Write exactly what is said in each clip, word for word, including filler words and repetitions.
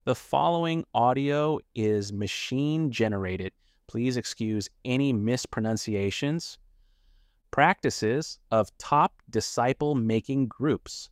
The following audio is machine generated. Please excuse any mispronunciations. Practices of Top Disciple Making Groups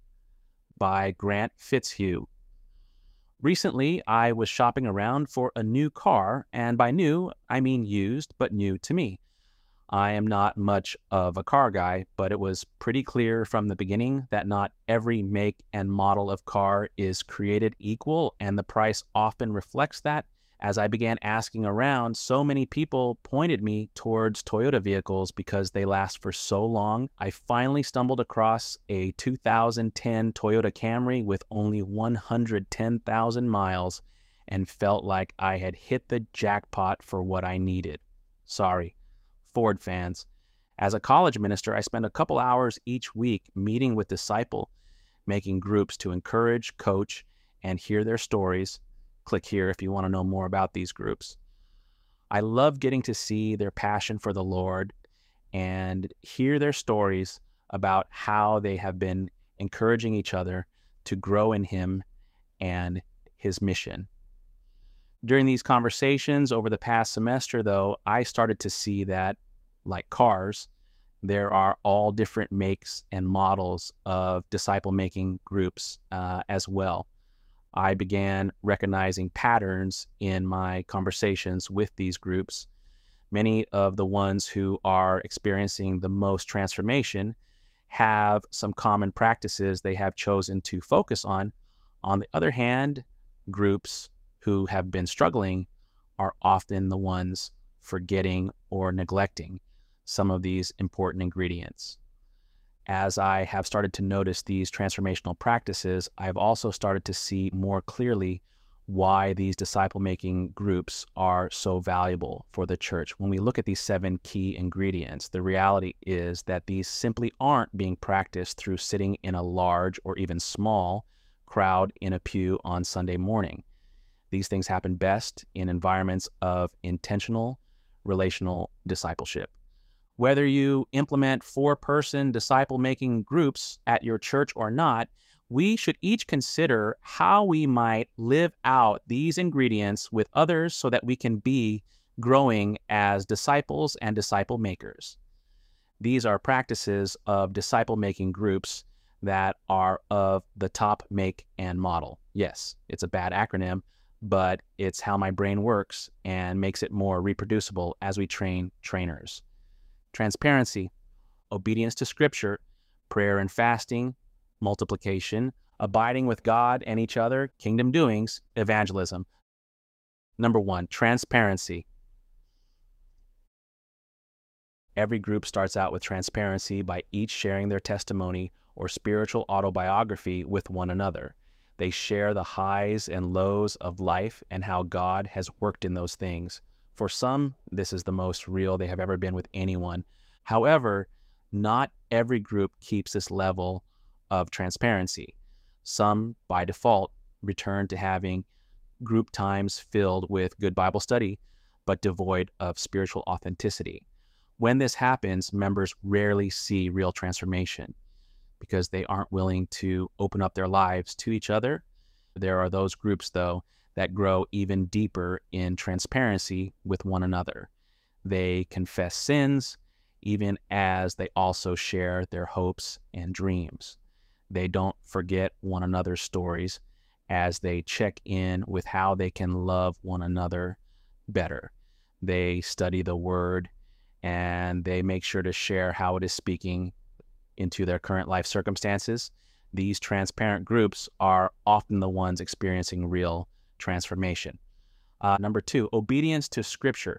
by Grant Fitzhugh. Recently, I was shopping around for a new car, and by new, I mean used, but new to me. I am not much of a car guy, but it was pretty clear from the beginning that not every make and model of car is created equal, and the price often reflects that. As I began asking around, so many people pointed me towards Toyota vehicles because they last for so long. I finally stumbled across a two thousand ten Toyota Camry with only one hundred ten thousand miles and felt like I had hit the jackpot for what I needed. Sorry, Ford fans. As a college minister, I spent a couple hours each week meeting with disciple making groups to encourage, coach, and hear their stories. Click here if you want to know more about these groups. I love getting to see their passion for the Lord and hear their stories about how they have been encouraging each other to grow in Him and His mission. During these conversations over the past semester, though, I started to see that, like cars, there are all different makes and models of disciple-making groups uh, as well. I began recognizing patterns in my conversations with these groups. Many of the ones who are experiencing the most transformation have some common practices they have chosen to focus on. On the other hand, groups who have been struggling are often the ones forgetting or neglecting some of these important ingredients. As I have started to notice these transformational practices, I've also started to see more clearly why these disciple-making groups are so valuable for the church. When we look at these seven key ingredients, the reality is that these simply aren't being practiced through sitting in a large or even small crowd in a pew on Sunday morning. These things happen best in environments of intentional relational discipleship. Whether you implement four-person disciple-making groups at your church or not, we should each consider how we might live out these ingredients with others so that we can be growing as disciples and disciple makers. These are practices of disciple-making groups that are of the top make and model. Yes, it's a bad acronym, but it's how my brain works and makes it more reproducible as we train trainers. Transparency, obedience to Scripture, prayer and fasting, multiplication, abiding with God and each other, kingdom doings, evangelism. Number one, transparency. Every group starts out with transparency by each sharing their testimony or spiritual autobiography with one another. They share the highs and lows of life and how God has worked in those things. For some, this is the most real they have ever been with anyone. However, not every group keeps this level of transparency. Some, by default, return to having group times filled with good Bible study, but devoid of spiritual authenticity. When this happens, members rarely see real transformation because they aren't willing to open up their lives to each other. There are those groups, though, that grow even deeper in transparency with one another. They confess sins, even as they also share their hopes and dreams. They don't forget one another's stories as they check in with how they can love one another better. They study the Word and they make sure to share how it is speaking into their current life circumstances. These transparent groups are often the ones experiencing real transformation. Uh, number two, obedience to Scripture.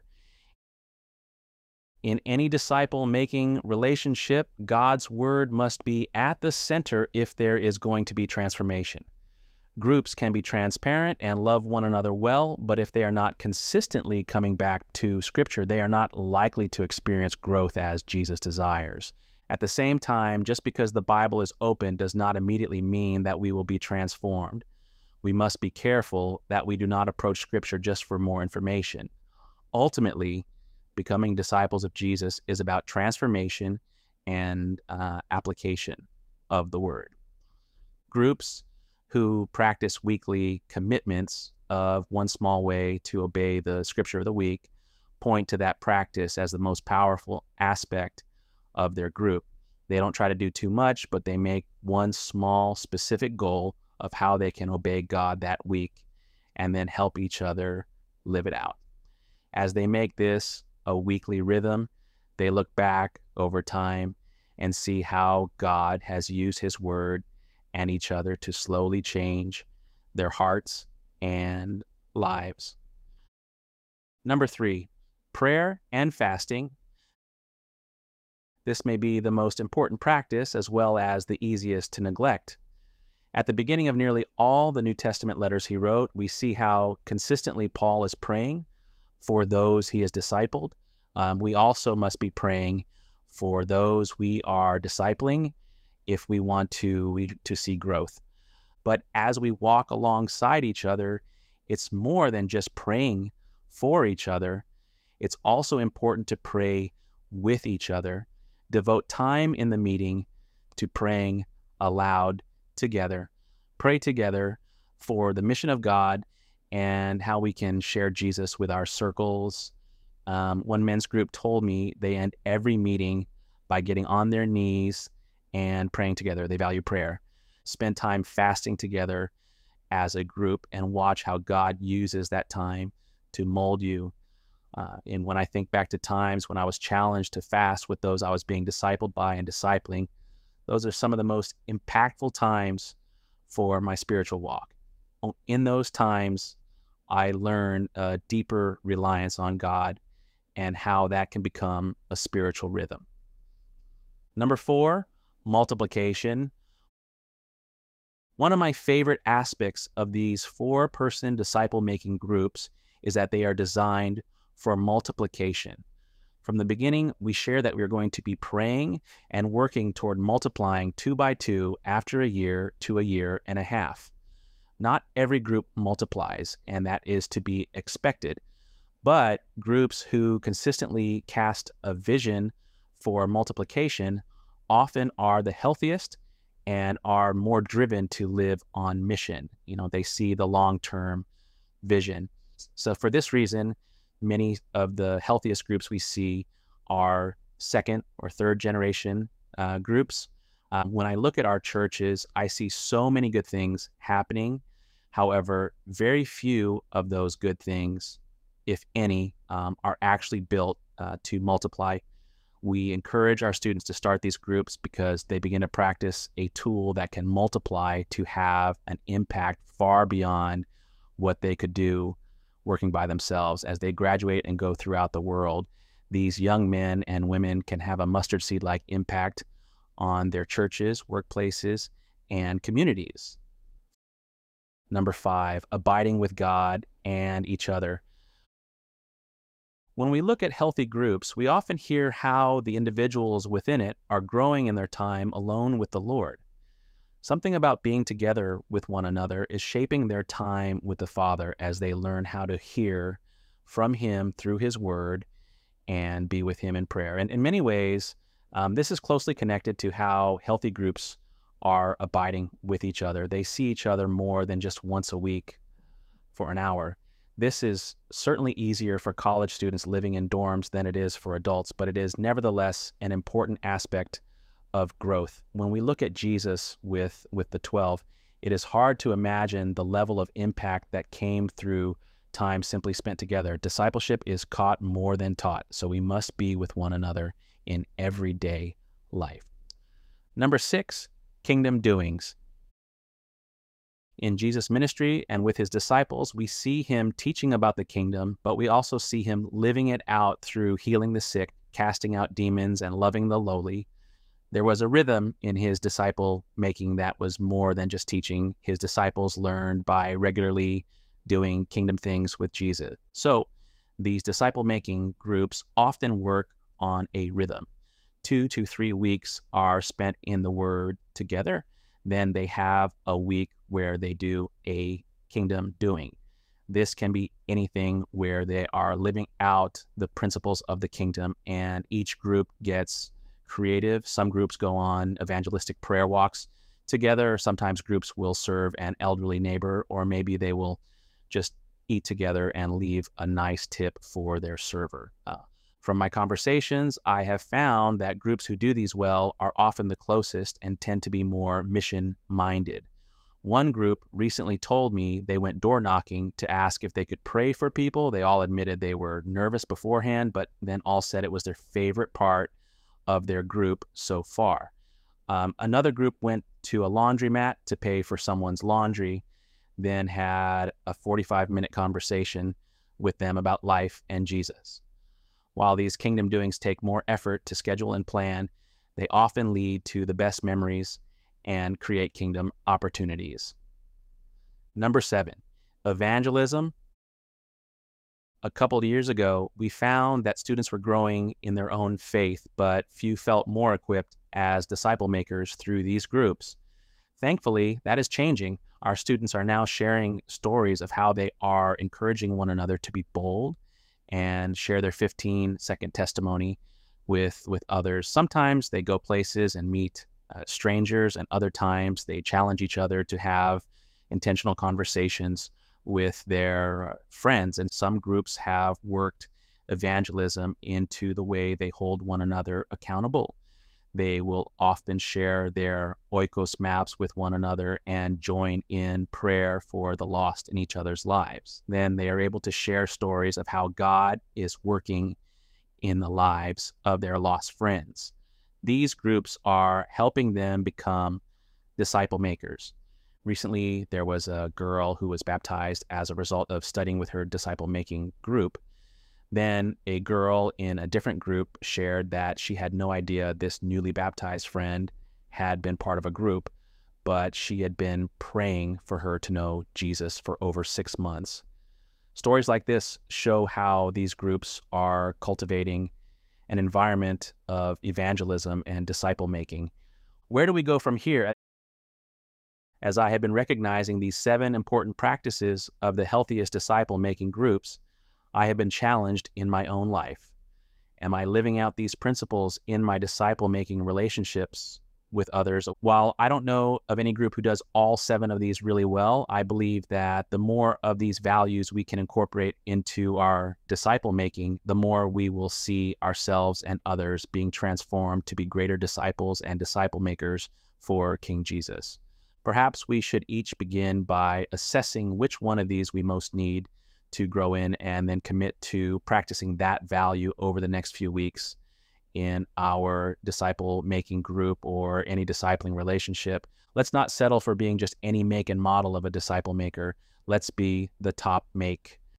In any disciple-making relationship, God's Word must be at the center if there is going to be transformation. Groups can be transparent and love one another well, but if they are not consistently coming back to Scripture, they are not likely to experience growth as Jesus desires. At the same time, just because the Bible is open does not immediately mean that we will be transformed. We must be careful that we do not approach Scripture just for more information. Ultimately, becoming disciples of Jesus is about transformation and uh, application of the Word. Groups who practice weekly commitments of one small way to obey the scripture of the week point to that practice as the most powerful aspect of their group. They don't try to do too much, but they make one small specific goal of how they can obey God that week and then help each other live it out. As they make this a weekly rhythm, they look back over time and see how God has used his word and each other to slowly change their hearts and lives. Number three, prayer and fasting. This may be the most important practice as well as the easiest to neglect. At the beginning of nearly all the New Testament letters he wrote, we see how consistently Paul is praying for those he has discipled. Um, we also must be praying for those we are discipling if we want to, we, to see growth. But as we walk alongside each other, it's more than just praying for each other. It's also important to pray with each other, devote time in the meeting to praying aloud together, pray together for the mission of God and how we can share Jesus with our circles. Um, one men's group told me they end every meeting by getting on their knees and praying together. They value prayer. Spend time fasting together as a group and watch how God uses that time to mold you. Uh, and when I think back to times when I was challenged to fast with those I was being discipled by and discipling, those are some of the most impactful times for my spiritual walk. In those times, I learn a deeper reliance on God and how that can become a spiritual rhythm. Number four, multiplication. One of my favorite aspects of these four-person disciple-making groups is that they are designed for multiplication. From the beginning, we share that we are going to be praying and working toward multiplying two by two after a year to a year and a half. Not every group multiplies, and that is to be expected. But groups who consistently cast a vision for multiplication often are the healthiest and are more driven to live on mission. You know, they see the long-term vision. So for this reason, many of the healthiest groups we see are second or third generation uh, groups. Um, when I look at our churches, I see so many good things happening. However, very few of those good things, if any, um, are actually built uh, to multiply. We encourage our students to start these groups because they begin to practice a tool that can multiply to have an impact far beyond what they could do working by themselves. As they graduate and go throughout the world, these young men and women can have a mustard seed-like impact on their churches, workplaces, and communities. Number five, abiding with God and each other. When we look at healthy groups, we often hear how the individuals within it are growing in their time alone with the Lord. Something about being together with one another is shaping their time with the Father as they learn how to hear from Him through His Word and be with Him in prayer. And in many ways, um, this is closely connected to how healthy groups are abiding with each other. They see each other more than just once a week for an hour. This is certainly easier for college students living in dorms than it is for adults, but it is nevertheless an important aspect of growth. When we look at Jesus with, with the twelve, it is hard to imagine the level of impact that came through time simply spent together. Discipleship is caught more than taught, so we must be with one another in everyday life. Number six, kingdom doings. In Jesus' ministry and with his disciples, we see him teaching about the kingdom, but we also see him living it out through healing the sick, casting out demons, and loving the lowly. There was a rhythm in his disciple making that was more than just teaching. His disciples learned by regularly doing kingdom things with Jesus. So these disciple making groups often work on a rhythm. Two to three weeks are spent in the Word together. Then they have a week where they do a kingdom doing. This can be anything where they are living out the principles of the kingdom, and each group gets creative. Some groups go on evangelistic prayer walks together. Sometimes groups will serve an elderly neighbor, or maybe they will just eat together and leave a nice tip for their server. Uh, from my conversations, I have found that groups who do these well are often the closest and tend to be more mission-minded. One group recently told me they went door knocking to ask if they could pray for people. They all admitted they were nervous beforehand, but then all said it was their favorite part of their group so far. Um, another group went to a laundromat to pay for someone's laundry, then had a forty-five minute conversation with them about life and Jesus. While these kingdom doings take more effort to schedule and plan, they often lead to the best memories and create kingdom opportunities. Number seven, evangelism. A couple of years ago, we found that students were growing in their own faith, but few felt more equipped as disciple makers through these groups. Thankfully, that is changing. Our students are now sharing stories of how they are encouraging one another to be bold and share their fifteen second testimony with, with others. Sometimes they go places and meet uh, strangers, and other times they challenge each other to have intentional conversations with their friends. And some groups have worked evangelism into the way they hold one another accountable. They will often share their oikos maps with one another and join in prayer for the lost in each other's lives. Then they are able to share stories of how God is working in the lives of their lost friends. These groups are helping them become disciple makers. Recently, there was a girl who was baptized as a result of studying with her disciple-making group. Then a girl in a different group shared that she had no idea this newly baptized friend had been part of a group, but she had been praying for her to know Jesus for over six months. Stories like this show how these groups are cultivating an environment of evangelism and disciple-making. Where do we go from here? As I have been recognizing these seven important practices of the healthiest disciple-making groups, I have been challenged in my own life. Am I living out these principles in my disciple-making relationships with others? While I don't know of any group who does all seven of these really well, I believe that the more of these values we can incorporate into our disciple-making, the more we will see ourselves and others being transformed to be greater disciples and disciple-makers for King Jesus. Perhaps we should each begin by assessing which one of these we most need to grow in, and then commit to practicing that value over the next few weeks in our disciple-making group or any discipling relationship. Let's not settle for being just any make and model of a disciple maker. Let's be the top make